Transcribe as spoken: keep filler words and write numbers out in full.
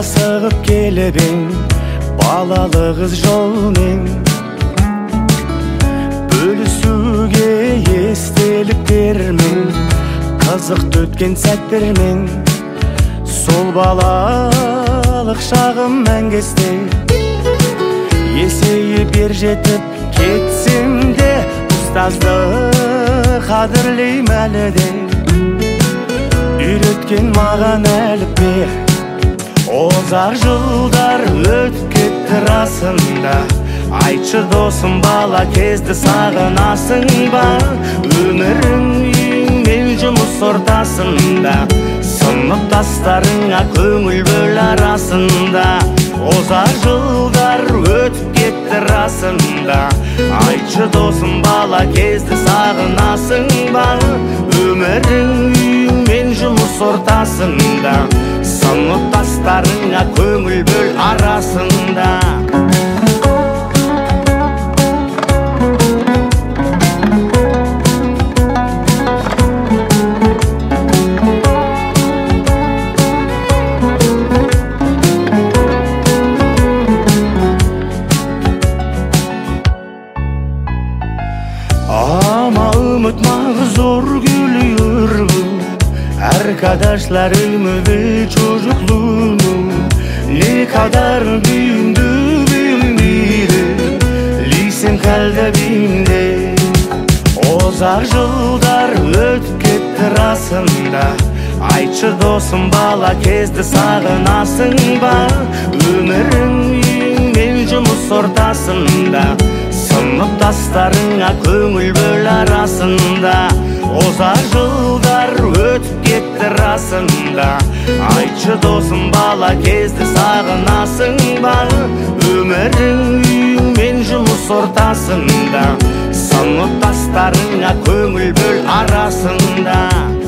асығып келіп ең балалы қыз жолмен, бөлісуге естеліктермен, қызықты өткен сәттермен. Сол балалық шағым мәңгесте есейіп ер жетіп кетсем де, ұстазды қадірлейм әлі де. Үйреткен маған әліппе озар жылдар өтіп кетті расында. Айтшы досым, бала кезді сағынасың ба? Өмірің үйің мен жұмыс ортасында, сыныптастарыңа көңіл бөл арасында. Озар жылдар өтіп кетті расында. Айтшы досым, бала кезді сағынасың ба? Өмірің үйің мен жұмыс ортасында, сыныптастарыңа көңіл бөл арасында. Ama unutmak zor gülüyor bu. Arkadaşlarımı ve çocukluğumu. Ne kadar büyüdü bilmedi. Lisem kalbimde. Ozar yıllar ötüp ketті расында. Айтшы досым, бала кезді сағынасың ба? Өмірің үйің мен жұмыс ортасында, сыныптастарыңа көңіл бөл арасында. Озар жылдар өтіп кетті расында. Айтшы досым, бала кезді сағынасың ба? Өмірің үйің мен жұмыс ортасында, сыныптастарыңа көңіл бөл арасында.